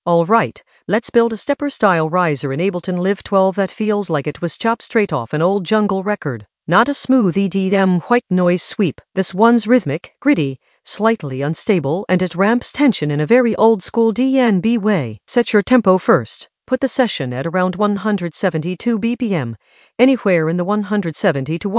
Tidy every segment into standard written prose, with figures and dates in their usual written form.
Alright, let's build a stepper-style riser in Ableton Live 12 that feels like it was chopped straight off an old jungle record. Not a smooth EDM white noise sweep. This one's rhythmic, gritty, slightly unstable, and it ramps tension in a very old-school DnB way. Set your tempo first. Put the session at around 172 BPM. Anywhere in the 170 to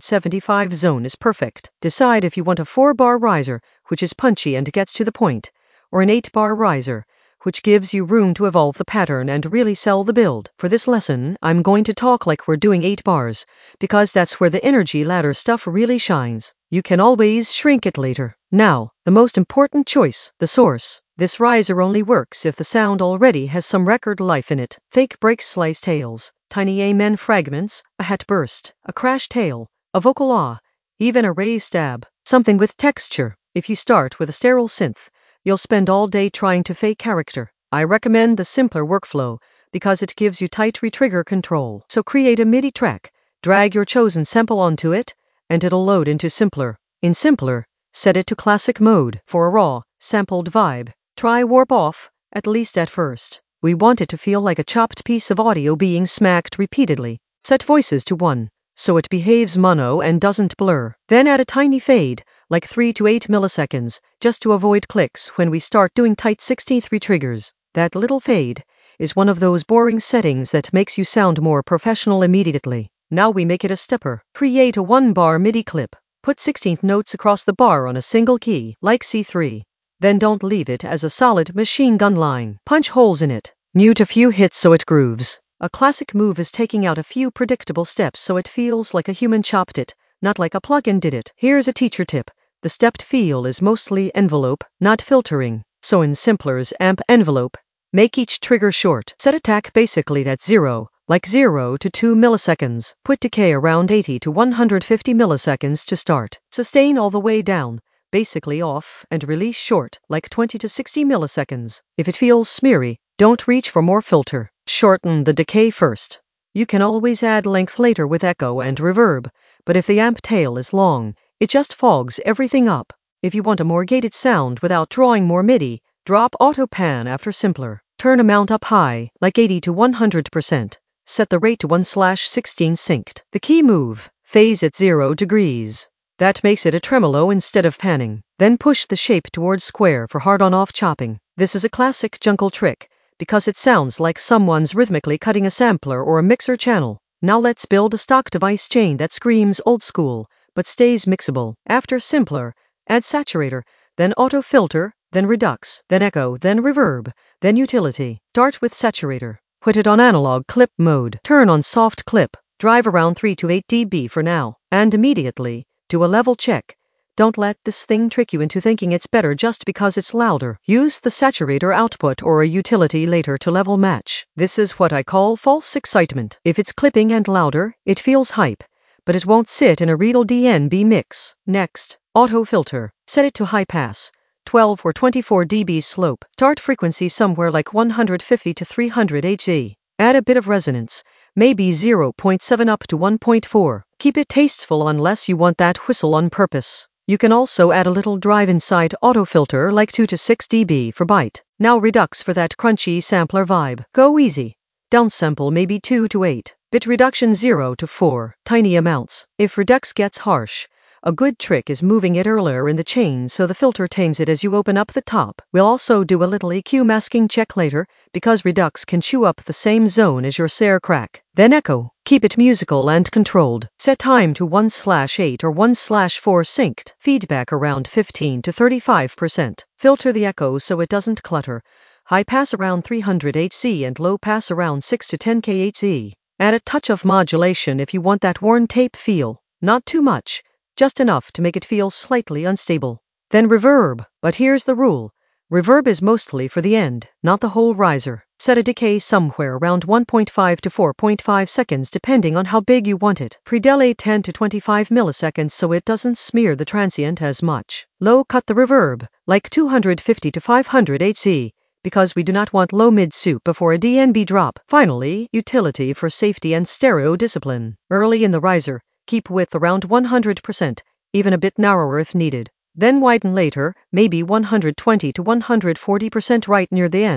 175 zone is perfect. Decide if you want a 4-bar riser, which is punchy and gets to the point, or an 8-bar riser, which gives you room to evolve the pattern and really sell the build. For this lesson, I'm going to talk like we're doing 8 bars, because that's where the energy ladder stuff really shines. You can always shrink it later. Now, the most important choice, the source. This riser only works if the sound already has some record life in it. Fake breaks, slice tails, tiny amen fragments, a hat burst, a crash tail, a vocal ah, even a rave stab. Something with texture. If you start with a sterile synth, you'll spend all day trying to fake character. I recommend the simpler workflow because it gives you tight retrigger control. So create a MIDI track, drag your chosen sample onto it, and it'll load into Simpler. In Simpler, set it to classic mode for a raw, sampled vibe. Try warp off, at least at first. We want it to feel like a chopped piece of audio being smacked repeatedly. Set voices to 1, so it behaves mono and doesn't blur. Then add a tiny fade, like 3 to 8 milliseconds, just to avoid clicks when we start doing tight 16th retriggers. That little fade is one of those boring settings that makes you sound more professional immediately. Now we make it a stepper. Create a 1-bar MIDI clip. Put 16th notes across the bar on a single key, like C3. Then don't leave it as a solid machine gun line. Punch holes in it. Mute a few hits so it grooves. A classic move is taking out a few predictable steps so it feels like a human chopped it, not like a plugin did it. Here's a teacher tip. The stepped feel is mostly envelope, not filtering. So in Simpler's amp envelope, make each trigger short. Set attack basically at 0, like 0 to 2 milliseconds. Put decay around 80 to 150 milliseconds to start. Sustain all the way down, basically off, and release short, like 20 to 60 milliseconds. If it feels smeary, don't reach for more filter. Shorten the decay first. You can always add length later with echo and reverb, but if the amp tail is long, it just fogs everything up. If you want a more gated sound without drawing more MIDI, drop auto pan after Simpler. Turn amount up high, like 80 to 100%. Set the rate to 1/16 synced. The key move, phase at 0 degrees. That makes it a tremolo instead of panning. Then push the shape towards square for hard on-off chopping. This is a classic jungle trick, because it sounds like someone's rhythmically cutting a sampler or a mixer channel. Now let's build a stock device chain that screams old school, but stays mixable. After Simpler, add saturator, then auto filter, then redux, then echo, then reverb, then utility. Start with saturator. Put it on analog clip mode. Turn on soft clip. Drive around 3 to 8 dB for now. And immediately, do a level check. Don't let this thing trick you into thinking it's better just because it's louder. Use the saturator output or a utility later to level match. This is what I call false excitement. If it's clipping and louder, it feels hype, but it won't sit in a real DnB mix. Next, auto filter. Set it to high pass, 12 or 24 dB slope. Start frequency somewhere like 150 to 300 Hz. Add a bit of resonance, maybe 0.7 up to 1.4. Keep it tasteful unless you want that whistle on purpose. You can also add a little drive inside auto filter like 2 to 6 dB for bite. Now redux for that crunchy sampler vibe. Go easy. Downsample maybe 2 to 8. Bit reduction 0 to 4. Tiny amounts. If redux gets harsh, a good trick is moving it earlier in the chain so the filter tames it as you open up the top. We'll also do a little EQ masking check later, because redux can chew up the same zone as your snare crack. Then echo. Keep it musical and controlled. Set time to 1/8 or 1/4 synced. Feedback around 15 to 35%. Filter the echo so it doesn't clutter. High pass around 300 Hz and low pass around 6 to 10 kHz. Add a touch of modulation if you want that worn tape feel. Not too much, just enough to make it feel slightly unstable. Then reverb. But here's the rule. Reverb is mostly for the end, not the whole riser. Set a decay somewhere around 1.5 to 4.5 seconds depending on how big you want it. Pre-delay 10 to 25 milliseconds so it doesn't smear the transient as much. Low cut the reverb, like 250 to 500 Hz, because we do not want low mid soup before a DnB drop. Finally, utility for safety and stereo discipline. Early in the riser, keep width around 100%, even a bit narrower if needed. Then widen later, maybe 120 to 140% right near the end.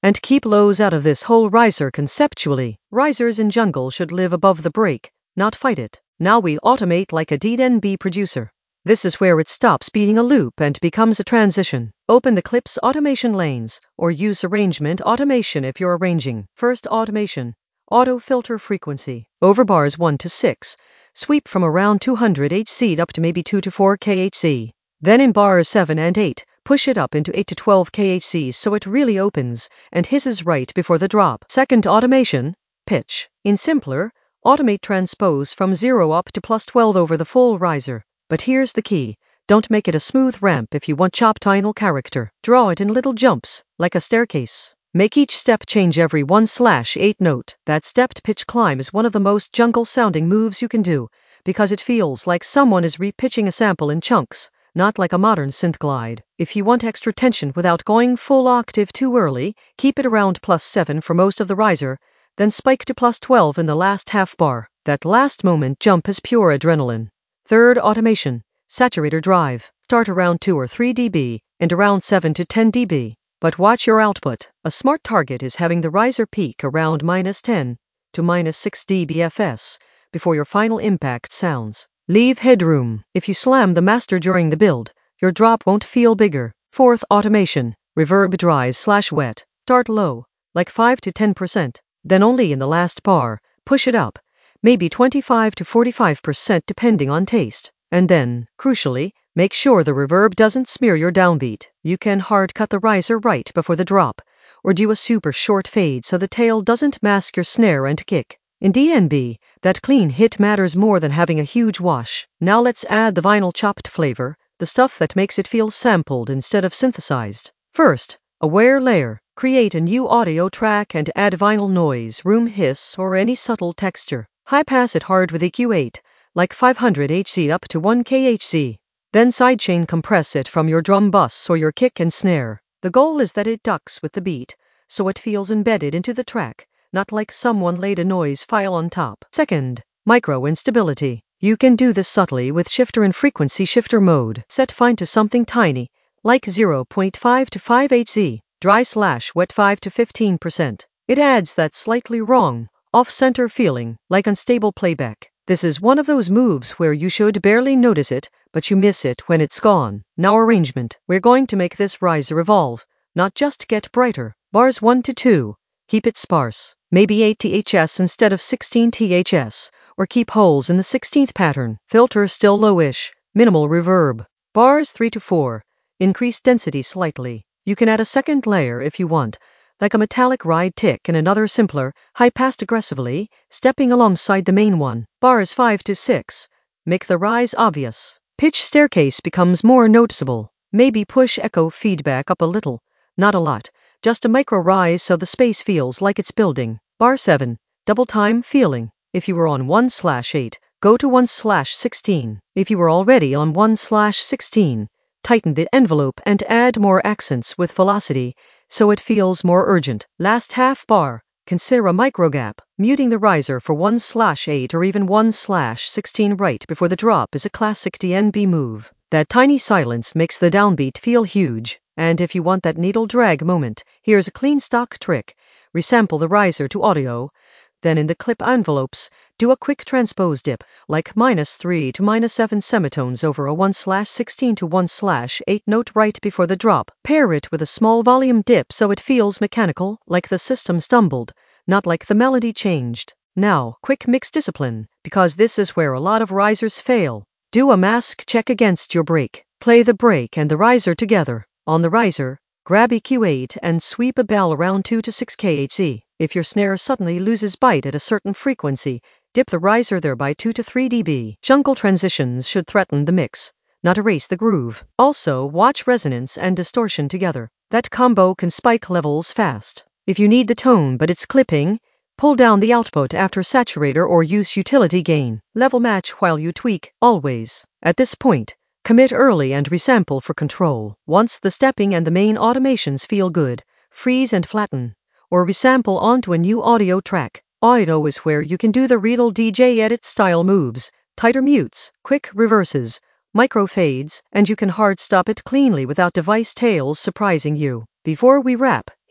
And keep lows out of this whole riser conceptually. Risers in jungle should live above the break, not fight it. Now we automate like a DNB producer. This is where it stops being a loop and becomes a transition. Open the clip's automation lanes, or use arrangement automation if you're arranging. First automation. Auto filter frequency. Over bars 1 to 6. Sweep from around 200 Hz up to maybe 2 to 4 kHz. Then in bars 7 and 8, push it up into 8 to 12 kHz so it really opens and hisses right before the drop. Second automation. Pitch. In simpler, automate transpose from 0 up to plus 12 over the full riser. But here's the key. Don't make it a smooth ramp if you want chopped tonal character. Draw it in little jumps, like a staircase. Make each step change every 1/8 note. That stepped pitch climb is one of the most jungle-sounding moves you can do, because it feels like someone is repitching a sample in chunks, not like a modern synth glide. If you want extra tension without going full octave too early, keep it around +7 for most of the riser, then spike to +12 in the last half bar. That last moment jump is pure adrenaline. Third automation. Saturator drive. Start around 2 or 3 dB, and around 7 to 10 dB. But watch your output. A smart target is having the riser peak around -10 to -6 dBFS before your final impact sounds. Leave headroom. If you slam the master during the build, your drop won't feel bigger. Fourth automation. Reverb dries/wet. Start low, like 5 to 10%. Then only in the last bar, push it up, maybe 25 to 45% depending on taste. And then, crucially, make sure the reverb doesn't smear your downbeat. You can hard cut the riser right before the drop, or do a super short fade so the tail doesn't mask your snare and kick. In DNB, that clean hit matters more than having a huge wash. Now let's add the vinyl chopped flavor, the stuff that makes it feel sampled instead of synthesized. First, aware layer. Create a new audio track and add vinyl noise, room hiss, or any subtle texture. High pass it hard with EQ8, like 500 Hz up to 1 kHz. Then sidechain compress it from your drum bus or your kick and snare. The goal is that it ducks with the beat, so it feels embedded into the track, not like someone laid a noise file on top. Second, micro instability. You can do this subtly with shifter and frequency shifter mode. Set fine to something tiny, like 0.5 to 5 Hz. Dry/wet 5 to 15%. It adds that slightly wrong, off-center feeling, like unstable playback. This is one of those moves where you should barely notice it, but you miss it when it's gone. Now arrangement. We're going to make this riser evolve, not just get brighter. Bars 1 to 2. Keep it sparse. Maybe 8 THS instead of 16 THS, or keep holes in the 16th pattern. Filter still lowish. Minimal reverb. Bars 3 to 4. Increase density slightly. You can add a second layer if you want, like a metallic ride tick and another simpler, high-passed aggressively, stepping alongside the main one. Bars 5 to 6. Make the rise obvious. Pitch staircase becomes more noticeable. Maybe push echo feedback up a little. Not a lot. Just a micro rise so the space feels like it's building. Bar 7. Double time feeling. If you were on 1/8, go to 1/16. If you were already on 1/16, tighten the envelope and add more accents with velocity so it feels more urgent. Last half bar, consider a micro gap. Muting the riser for 1/8 or even 1/16 right before the drop is a classic DNB move. That tiny silence makes the downbeat feel huge. And if you want that needle drag moment, here's a clean stock trick. Resample the riser to audio. Then in the clip envelopes, do a quick transpose dip, like -3 to -7 semitones over a 1/16 to 1/8 note right before the drop. Pair it with a small volume dip so it feels mechanical, like the system stumbled, not like the melody changed. Now, quick mix discipline, because this is where a lot of risers fail. Do a mask check against your break. Play the break and the riser together. On the riser, grab EQ8 and sweep a bell around 2 to 6 kHz. If your snare suddenly loses bite at a certain frequency, dip the riser there by 2 to 3 dB. Jungle transitions should threaten the mix, not erase the groove. Also, watch resonance and distortion together. That combo can spike levels fast. If you need the tone but it's clipping, pull down the output after saturator or use utility gain. Level match while you tweak, always. At this point, commit early and resample for control. Once the stepping and the main automations feel good, freeze and flatten, or resample onto a new audio track. Audio is where you can do the real DJ edit style moves, tighter mutes, quick reverses, micro fades, and you can hard stop it cleanly without device tails surprising you. Before we wrap,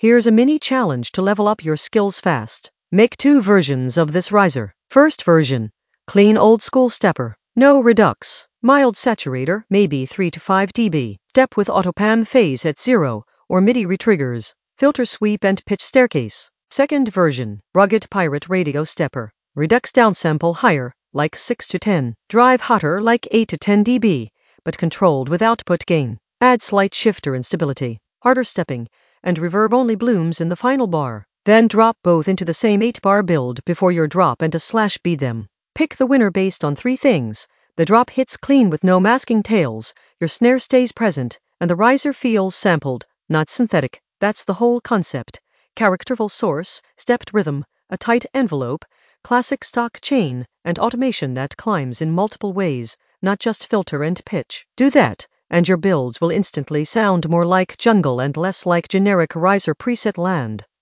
Here's a mini challenge to level up your skills fast. Make 2 versions of this riser. First version, clean old school stepper. No redux. Mild saturator, maybe 3 to 5 dB. Step with autopan phase at 0, or MIDI retriggers. Filter sweep and pitch staircase. Second version, rugged pirate radio stepper. Redux downsample higher, like 6 to 10. Drive hotter, like 8 to 10 dB, but controlled with output gain. Add slight shifter instability. Harder stepping, and reverb-only blooms in the final bar. Then drop both into the same 8-bar build before your drop and a slash beat them. Pick the winner based on 3 things. The drop hits clean with no masking tails, your snare stays present, and the riser feels sampled, not synthetic. That's the whole concept. Characterful source, stepped rhythm, a tight envelope, classic stock chain, and automation that climbs in multiple ways, not just filter and pitch. Do that, and your builds will instantly sound more like jungle and less like generic riser preset land.